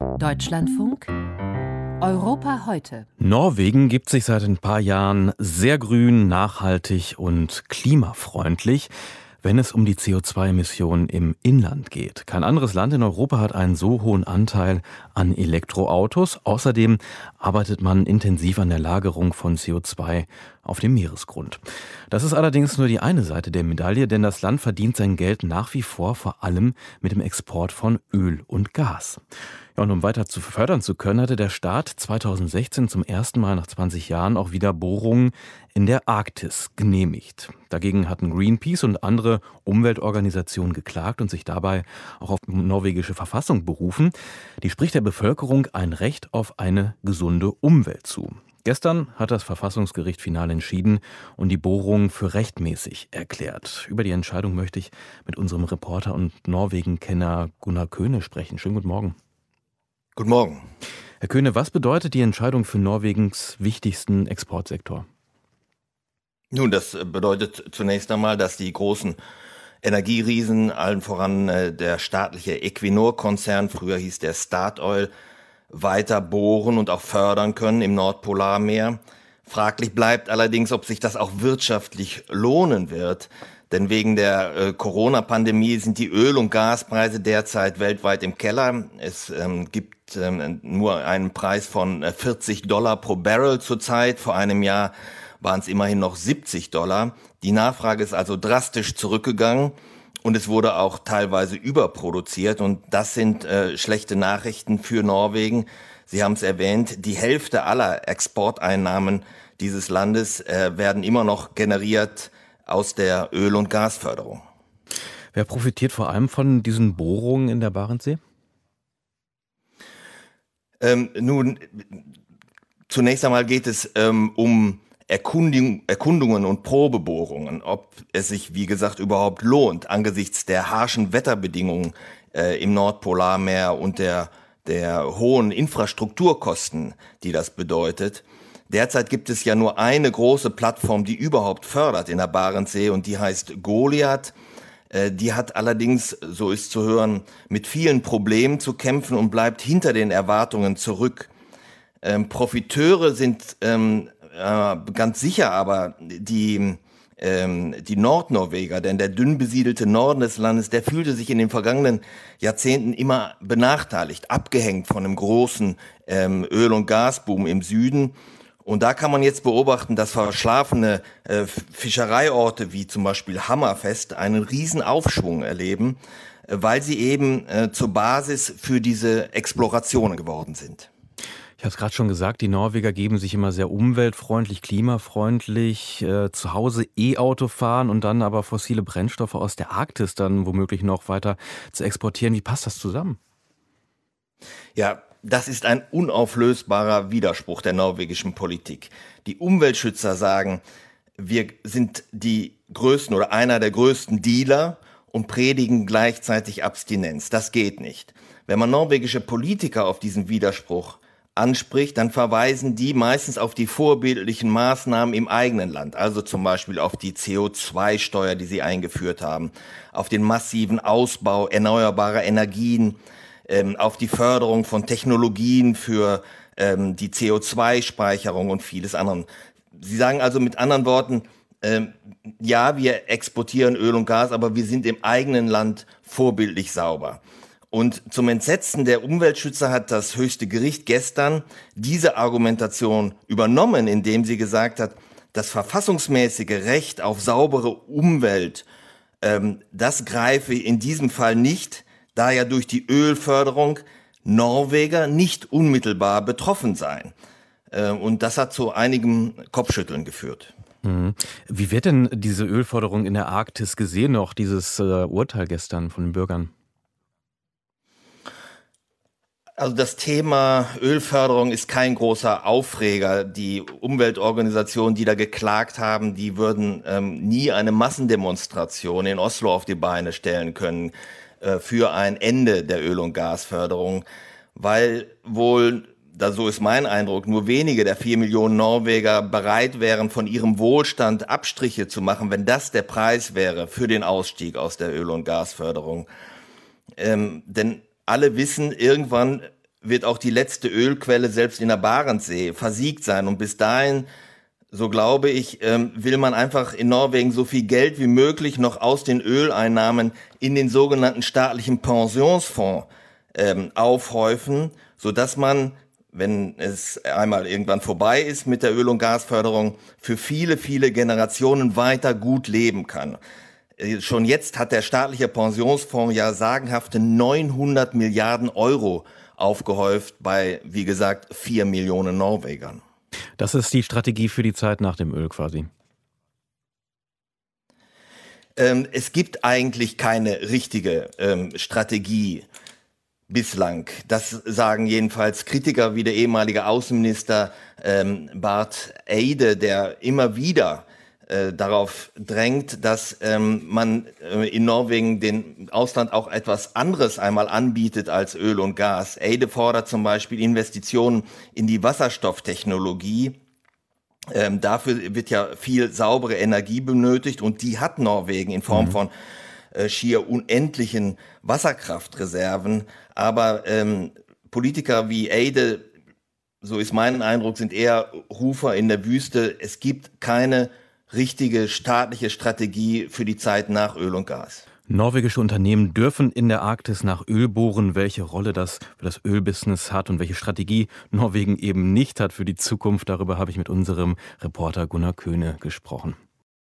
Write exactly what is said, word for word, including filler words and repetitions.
Deutschlandfunk Europa heute. Norwegen gibt sich seit ein paar Jahren sehr grün, nachhaltig und klimafreundlich, wenn es um die C O zwei Emissionen im Inland geht. Kein anderes Land in Europa hat einen so hohen Anteil an Elektroautos. Außerdem arbeitet man intensiv an der Lagerung von C O zwei auf dem Meeresgrund. Das ist allerdings nur die eine Seite der Medaille, denn das Land verdient sein Geld nach wie vor vor allem mit dem Export von Öl und Gas. Ja, und um weiter zu fördern zu können, hatte der Staat zweitausendsechzehn zum ersten Mal nach zwanzig Jahren auch wieder Bohrungen in der Arktis genehmigt. Dagegen hatten Greenpeace und andere Umweltorganisationen geklagt und sich dabei auch auf die norwegische Verfassung berufen. Die spricht der Bevölkerung ein Recht auf eine gesunde Umwelt zu. Gestern hat das Verfassungsgericht final entschieden und die Bohrungen für rechtmäßig erklärt. Über die Entscheidung möchte ich mit unserem Reporter und Norwegen-Kenner Gunnar Köhne sprechen. Schönen guten Morgen. Guten Morgen. Herr Köhne, was bedeutet die Entscheidung für Norwegens wichtigsten Exportsektor? Nun, das bedeutet zunächst einmal, dass die großen Energieriesen, allen voran äh, der staatliche Equinor-Konzern, früher hieß der Statoil, weiter bohren und auch fördern können im Nordpolarmeer. Fraglich bleibt allerdings, ob sich das auch wirtschaftlich lohnen wird. Denn wegen der äh, Corona-Pandemie sind die Öl- und Gaspreise derzeit weltweit im Keller. Es ähm, gibt ähm, nur einen Preis von äh, vierzig Dollar pro Barrel zurzeit. Vor einem Jahr waren es immerhin noch siebzig Dollar. Die Nachfrage ist also drastisch zurückgegangen und es wurde auch teilweise überproduziert. Und das sind äh, schlechte Nachrichten für Norwegen. Sie haben es erwähnt, die Hälfte aller Exporteinnahmen dieses Landes äh, werden immer noch generiert aus der Öl- und Gasförderung. Wer profitiert vor allem von diesen Bohrungen in der Barentssee? Ähm, nun, zunächst einmal geht es ähm, um Erkundung, Erkundungen und Probebohrungen, ob es sich, wie gesagt, überhaupt lohnt, angesichts der harschen Wetterbedingungen äh, im Nordpolarmeer und der, der hohen Infrastrukturkosten, die das bedeutet. Derzeit gibt es ja nur eine große Plattform, die überhaupt fördert in der Barentssee, und die heißt Goliat. Die hat allerdings, so ist zu hören, mit vielen Problemen zu kämpfen und bleibt hinter den Erwartungen zurück. Ähm, Profiteure sind ähm, äh, ganz sicher aber die, ähm, die Nordnorweger, denn der dünn besiedelte Norden des Landes, der fühlte sich in den vergangenen Jahrzehnten immer benachteiligt, abgehängt von einem großen ähm, Öl- und Gasboom im Süden. Und da kann man jetzt beobachten, dass verschlafene äh, Fischereiorte wie zum Beispiel Hammerfest einen riesen Aufschwung erleben, äh, weil sie eben äh, zur Basis für diese Explorationen geworden sind. Ich habe es gerade schon gesagt, die Norweger geben sich immer sehr umweltfreundlich, klimafreundlich, äh, zu Hause E-Auto fahren und dann aber fossile Brennstoffe aus der Arktis dann womöglich noch weiter zu exportieren. Wie passt das zusammen? Ja, das ist ein unauflösbarer Widerspruch der norwegischen Politik. Die Umweltschützer sagen, wir sind die größten oder einer der größten Dealer und predigen gleichzeitig Abstinenz. Das geht nicht. Wenn man norwegische Politiker auf diesen Widerspruch anspricht, dann verweisen die meistens auf die vorbildlichen Maßnahmen im eigenen Land, also zum Beispiel auf die C O zwei Steuer, die sie eingeführt haben, auf den massiven Ausbau erneuerbarer Energien, ähm, auf die Förderung von Technologien für ähm, die C O zwei Speicherung und vieles anderes. Sie sagen also mit anderen Worten, ähm, ja, wir exportieren Öl und Gas, aber wir sind im eigenen Land vorbildlich sauber. Und zum Entsetzen der Umweltschützer hat das höchste Gericht gestern diese Argumentation übernommen, indem sie gesagt hat, das verfassungsmäßige Recht auf saubere Umwelt, ähm, das greife in diesem Fall nicht, da ja durch die Ölförderung Norweger nicht unmittelbar betroffen seien. Äh, und das hat zu einigem Kopfschütteln geführt. Mhm. Wie wird denn diese Ölförderung in der Arktis gesehen, auch dieses äh, Urteil gestern von den Bürgern? Also das Thema Ölförderung ist kein großer Aufreger. Die Umweltorganisationen, die da geklagt haben, die würden ähm, nie eine Massendemonstration in Oslo auf die Beine stellen können äh, für ein Ende der Öl- und Gasförderung, weil wohl, da so ist mein Eindruck, nur wenige der vier Millionen Norweger bereit wären, von ihrem Wohlstand Abstriche zu machen, wenn das der Preis wäre für den Ausstieg aus der Öl- und Gasförderung. Ähm, denn alle wissen, irgendwann wird auch die letzte Ölquelle selbst in der Barentssee versiegt sein. Und bis dahin, so glaube ich, will man einfach in Norwegen so viel Geld wie möglich noch aus den Öleinnahmen in den sogenannten staatlichen Pensionsfonds ähm, aufhäufen, sodass man, wenn es einmal irgendwann vorbei ist mit der Öl- und Gasförderung, für viele, viele Generationen weiter gut leben kann. Schon jetzt hat der staatliche Pensionsfonds ja sagenhafte neunhundert Milliarden Euro aufgehäuft bei, wie gesagt, vier Millionen Norwegern. Das ist die Strategie für die Zeit nach dem Öl quasi. Ähm, es gibt eigentlich keine richtige ähm, Strategie bislang. Das sagen jedenfalls Kritiker wie der ehemalige Außenminister ähm, Barth Eide, der immer wieder äh, darauf drängt, dass ähm, man äh, in Norwegen dem Ausland auch etwas anderes einmal anbietet als Öl und Gas. Eide fordert zum Beispiel Investitionen in die Wasserstofftechnologie. Ähm, dafür wird ja viel saubere Energie benötigt und die hat Norwegen in Form mhm. von äh, schier unendlichen Wasserkraftreserven. Aber ähm, Politiker wie Eide, so ist mein Eindruck, sind eher Rufer in der Wüste. Es gibt keine richtige staatliche Strategie für die Zeit nach Öl und Gas. Norwegische Unternehmen dürfen in der Arktis nach Öl bohren. Welche Rolle das für das Ölbusiness hat und welche Strategie Norwegen eben nicht hat für die Zukunft, darüber habe ich mit unserem Reporter Gunnar Köhne gesprochen.